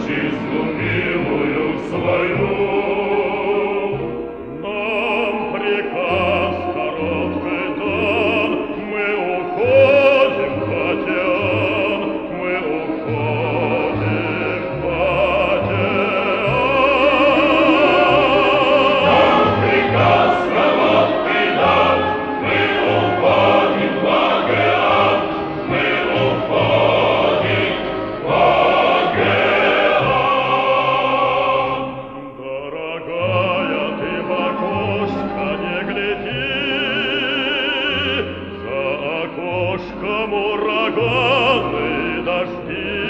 отчизну милую свою. Нам приказ короткий дан, мы уходим в океан, мы уходим в океан. Нам приказ короткий дан, мы уходим в океан, мы уходим в океан. Дорогая, ты в окошко не гляди, за окошком ураганы и дожди.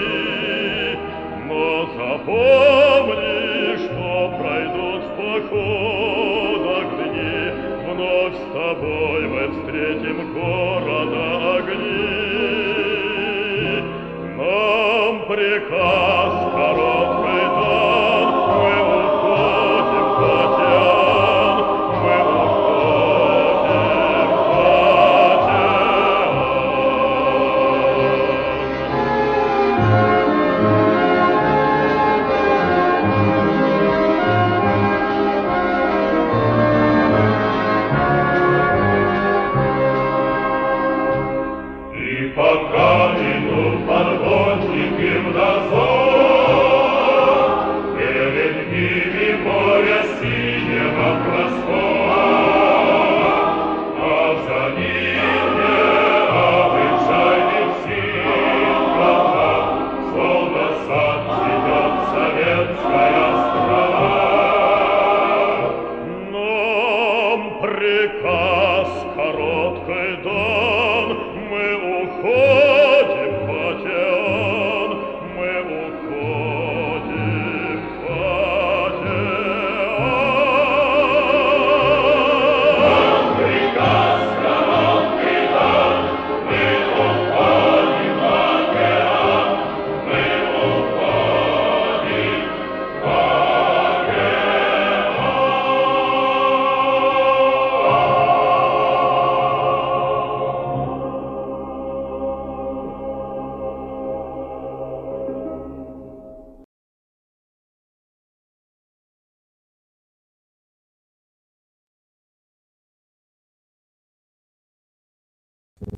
Но запомни, что пройдут в походах дни, вновь с тобой мы встретим города огни. Нам приказ